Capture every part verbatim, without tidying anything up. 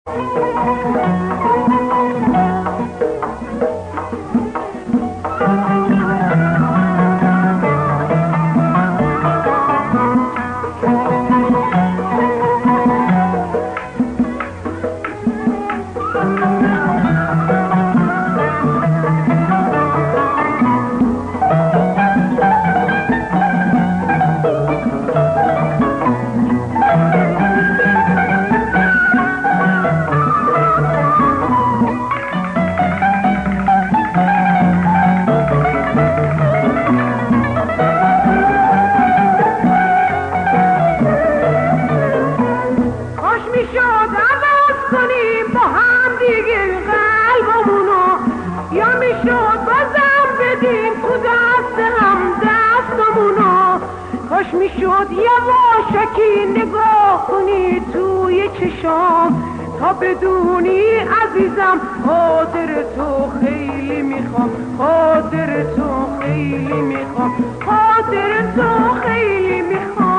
میشد یواشکی نگاه کنی توی چشام تا بدونی عزیزم خاطر تو خیلی میخوام، خاطر تو خیلی میخوام، خاطر تو خیلی میخوام.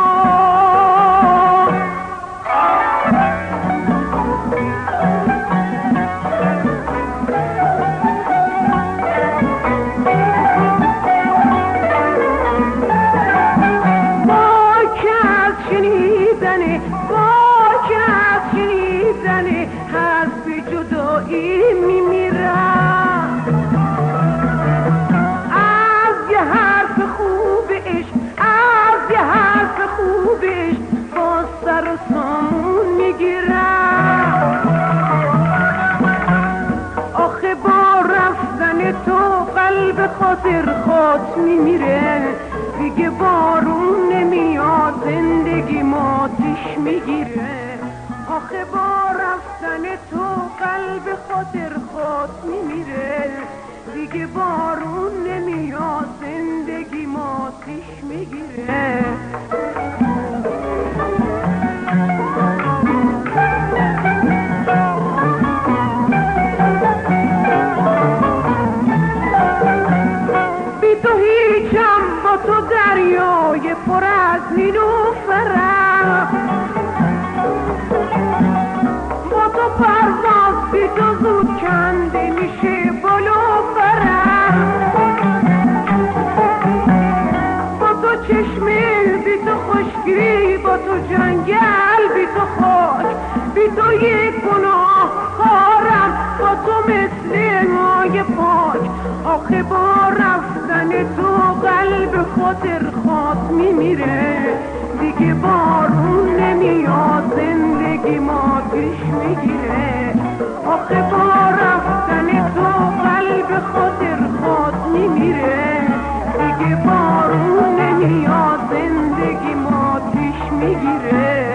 خاطر خاط میمیره دیگه، بارون نمیاد زندگی ماتش میگیره. آخه با رفتن تو قلب خاطر خاط میمیره دیگه، بارون نمیاد زندگی ماتش میگیره. تو دریای پر از نیلوفرم، با تو پرواز بی تو زود کنده میشه بالا برم، با تو چشمه بی تو خشکی، با تو جنگل بی تو خاک، بی تو یک گناه کارم، با تو مثل مای پاک. آخه با رفتن تو قلب خاطر خاط میمیره دیگه، بارون نمیاد زندگی ماتش میگیره. آخه با رفتن تو قلب خاطر خاط میمیره دیگه، بارون نمیاد زندگی ماتش میگیره.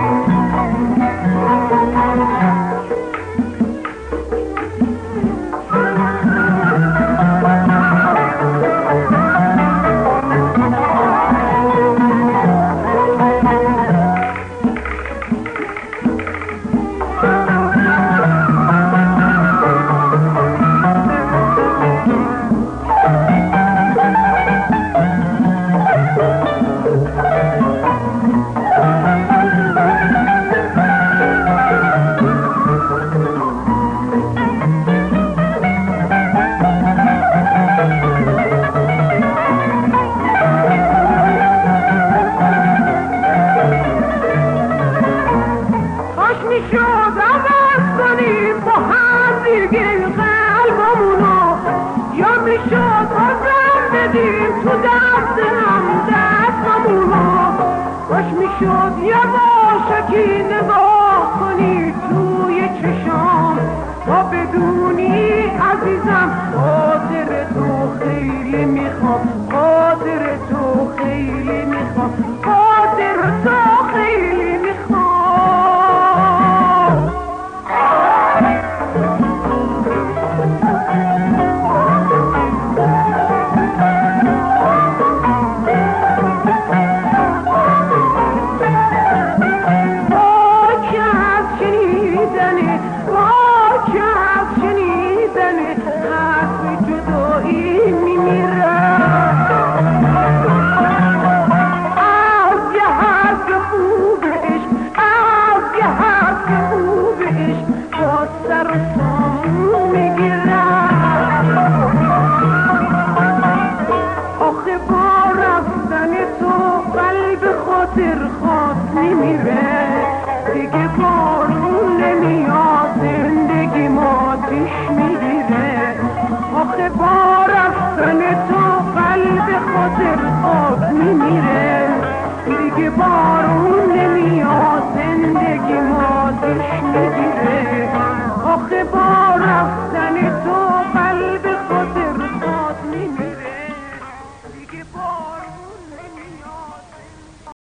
تو دست هم دستمونو باش میشد یواشکی نگاه کنی توی چشام تا بدونی عزیزم خاطر تو خیلی میخوام، خاطر تو خیلی میخوام، خاطر تو خیلی میخوام. سامون میگیرم. آخه با رفتن تو قلب خاطر خواست میمیره، دیگه بارون نمیاد زندگی ما پیش میگیره. آخه با رفتن تو قلب خاطر خواست میمیره، دیگه بارون